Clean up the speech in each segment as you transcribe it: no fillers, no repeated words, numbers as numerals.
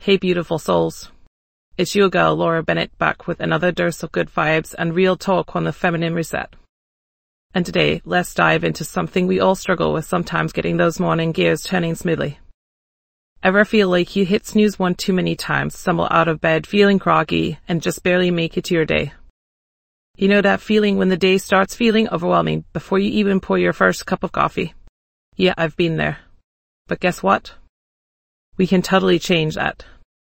Hey beautiful souls. It's your girl Laura Bennett back with another dose of good vibes and real talk on the feminine reset. And today, let's dive into something we all struggle with sometimes, getting those morning gears turning smoothly. Ever feel like you hit snooze one too many times, stumble out of bed feeling groggy, and just barely make it to your day? You know that feeling when the day starts feeling overwhelming before you even pour your first cup of coffee? Yeah, I've been there. But guess what? We can totally change that.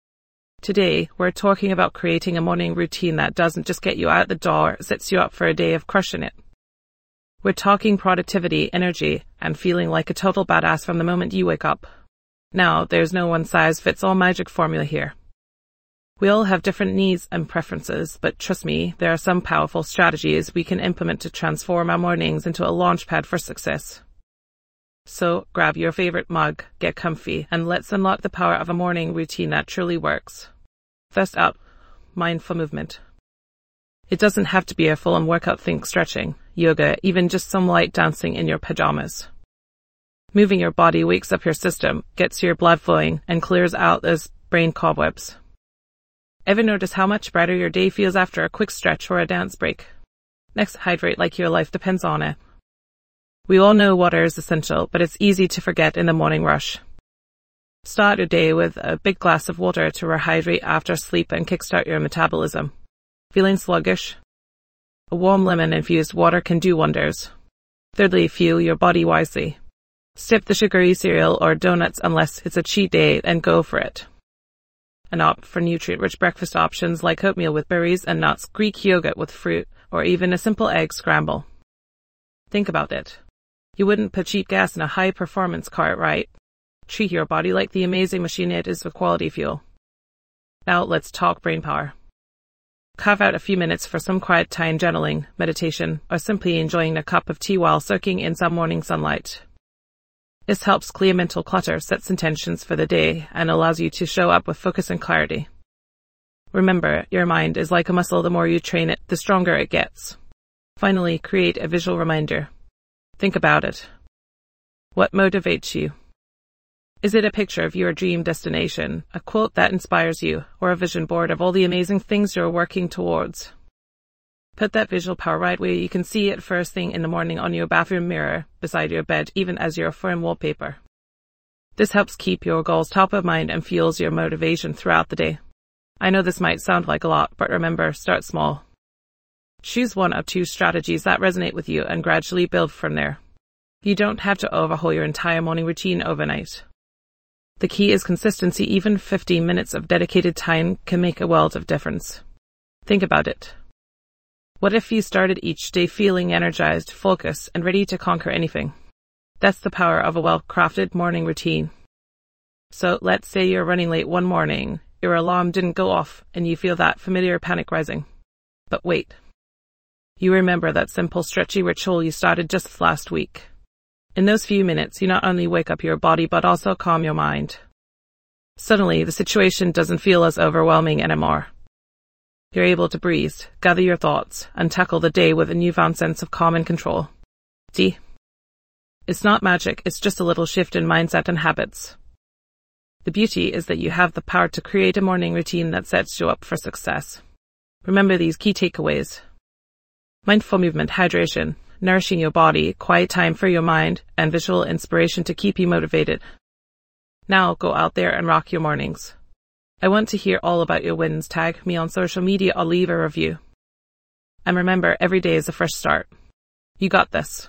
Today, we're talking about creating a morning routine that doesn't just get you out the door, sets you up for a day of crushing it. We're talking productivity, energy, and feeling like a total badass from the moment you wake up. Now, there's no one-size-fits-all magic formula here. We all have different needs and preferences, but trust me, there are some powerful strategies we can implement to transform our mornings into a launchpad for success. So, grab your favorite mug, get comfy, and let's unlock the power of a morning routine that truly works. First up, mindful movement. It doesn't have to be a full-on workout. Think stretching, yoga, even just some light dancing in your pajamas. Moving your body wakes up your system, gets your blood flowing, and clears out those brain cobwebs. Ever notice how much brighter your day feels after a quick stretch or a dance break? Next, hydrate like your life depends on it. We all know water is essential, but it's easy to forget in the morning rush. Start your day with a big glass of water to rehydrate after sleep and kickstart your metabolism. Feeling sluggish? A warm lemon-infused water can do wonders. Thirdly, fuel your body wisely. Skip the sugary cereal or donuts unless it's a cheat day and go for it. And opt for nutrient-rich breakfast options like oatmeal with berries and nuts, Greek yogurt with fruit, or even a simple egg scramble. Think about it. You wouldn't put cheap gas in a high-performance car, right? Treat your body like the amazing machine it is with quality fuel. Now let's talk brain power. Carve out a few minutes for some quiet time journaling, meditation, or simply enjoying a cup of tea while soaking in some morning sunlight. This helps clear mental clutter, sets intentions for the day, and allows you to show up with focus and clarity. Remember, your mind is like a muscle. The more you train it, the stronger it gets. Finally, create a visual reminder. Think about it. What motivates you? Is it a picture of your dream destination, a quote that inspires you, or a vision board of all the amazing things you're working towards? Put that visual power right where you can see it first thing in the morning on your bathroom mirror, beside your bed, even as your phone wallpaper. This helps keep your goals top of mind and fuels your motivation throughout the day. I know this might sound like a lot, but remember, start small. Choose one or two strategies that resonate with you and gradually build from there. You don't have to overhaul your entire morning routine overnight. The key is consistency. Even 15 minutes of dedicated time can make a world of difference. Think about it. What if you started each day feeling energized, focused, and ready to conquer anything? That's the power of a well-crafted morning routine. So let's say you're running late one morning, your alarm didn't go off, and you feel that familiar panic rising. But wait. You remember that simple stretchy ritual you started just last week. In those few minutes, you not only wake up your body, but also calm your mind. Suddenly, the situation doesn't feel as overwhelming anymore. You're able to breathe, gather your thoughts, and tackle the day with a newfound sense of calm and control. See? It's not magic, it's just a little shift in mindset and habits. The beauty is that you have the power to create a morning routine that sets you up for success. Remember these key takeaways. Mindful movement, hydration, nourishing your body, quiet time for your mind, and visual inspiration to keep you motivated. Now go out there and rock your mornings. I want to hear all about your wins. Tag me on social media or leave a review. And remember, every day is a fresh start. You got this.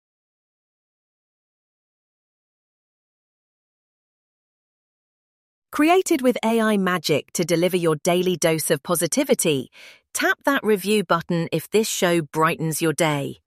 Created with AI magic to deliver your daily dose of positivity, tap that review button if this show brightens your day.